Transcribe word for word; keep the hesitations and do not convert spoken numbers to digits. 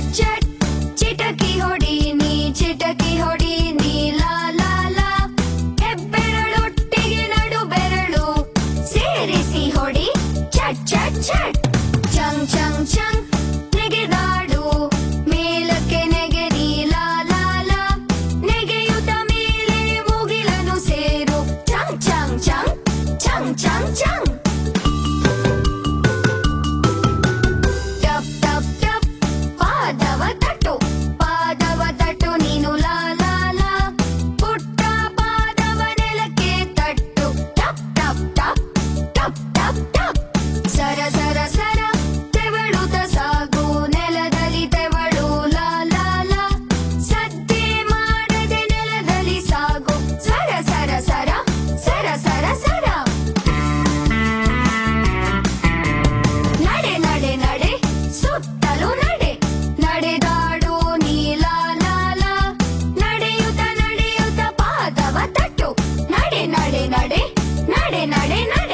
ಚಟ್ ಚಿಟಕಿ ಹೊಡಿ ನೀ ಚಿಟಕಿ ಹೊಡಿ ನೀ ಲಾ ಲಾ ಲಾ ಹೆಬ್ಬೆರಳೊಟ್ಟಿಗೆ ನಡು ಬೆರಳು ಸೇರಿಸಿ ಹೊಡಿ ಚಟ್ ಚಟ್ ಚಟ್ ಚಂಗ್ ಚಂಗ್ ಚಂಗ್ ನೆಗೆದಾಡು ಮೇಲಕ್ಕೆ ನೆಗೆ ನೀ ಲಾ ಲಾ ಲಾ ನೆಗೆಯುತ್ತ ಮೇಲೆ ಮುಗಿಲನು ಸೇರು ಚಂಗ್ ಚಂಗ್ ಚಂಗ್ ಚಂಗ್ ಚಂಗ್ ಚಂಗ್ ಟಪ್ ಟಪ್ ಟಪ್ ಪಾದವ ತಟ್ಟು ಪಾದವ ತಟ್ಟು ನೀನು ಲಾ ಲಾ ಲಾ ಪುಟ್ಟ ಪಾದವ ನೆಲಕ್ಕೆ ತಟ್ಟು ಟಪ್ ಟಪ್ ಟಪ್ ಟಪ್ ಟಪ್ ಟಪ್ ಸರ ಸರ ಸರ ತೆವಳುತ್ತ ಸಾಗು ನೆಲದಲ್ಲಿ ತೆವಳು ಲಾ ಲಾ ಲಾ ಸದ್ದೆ ಮಾಡದೆ ನೆಲದಲ್ಲಿ ಸಾಗು ಸರ ಸರ ಸರ ಸರ ಸರ ಸರ ನಡೆ ನಡೆ ನಡೆ ಸುತ್ತಲೂ ನಡೆ ನಡೆದಾಡು ನೀ ಲಾ ಲಾ ಲಾ ನಡೆಯುತ್ತ ನಡೆಯುತ್ತ ಪಾದವ ತಟ್ಟು ನಡೆ ನಡೆ ನಡೆ ನಡೆ ನಡೆ ನಡೆ